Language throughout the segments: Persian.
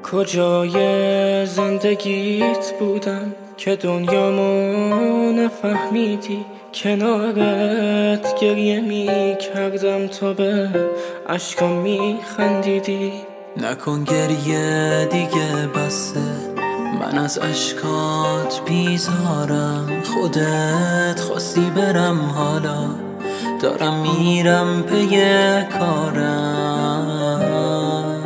کجای زندگیت بودم که دنیامو نفهمیدی؟ کنارت گریه می کردم تو به اشکام می خندیدی. نکن گریه دیگه بسه، من از اشکات بیزارم. خودت خواستی برم، حالا دارم میرم پی کارم.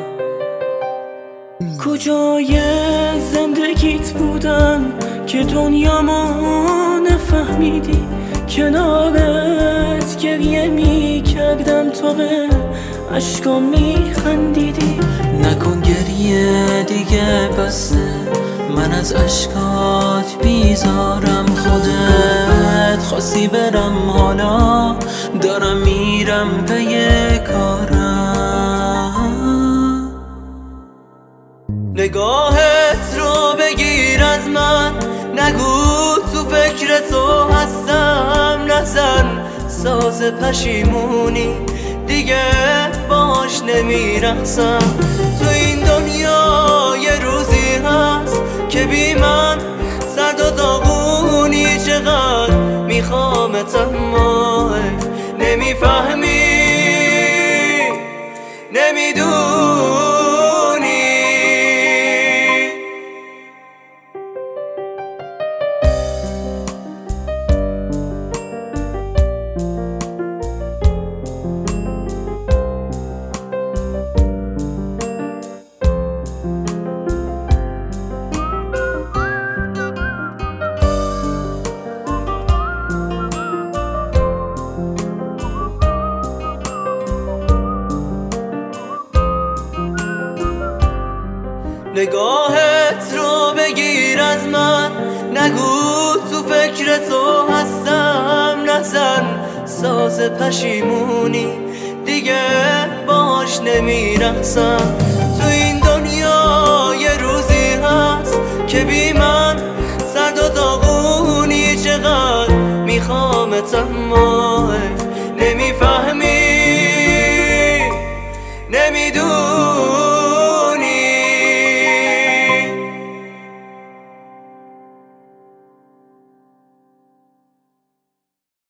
کجای زندگیت بودم که دنیامو نفهمیدی؟ کنارت گریه می کردم تو به اشکام می خندیدی. نکن گریه دیگه بسه، من از اشکات بیزارم. خودت خواستی برم، حالا دارم میرم پی کارم. نگاهت رو بگیر از من، نگو تو فکر تو هستم. نزن ساز پشیمونی، دیگه باش نمیرقصم. تو این دنیا یه روزی هست که بی من سرد و داغونی. چقدر میخوامت اما نمیفهمی، نمیدونی. نگاهت رو بگیر از من، نگو تو فکر تو هستم. نزن ساز پشیمونی، دیگه باش نمیرقصم. تو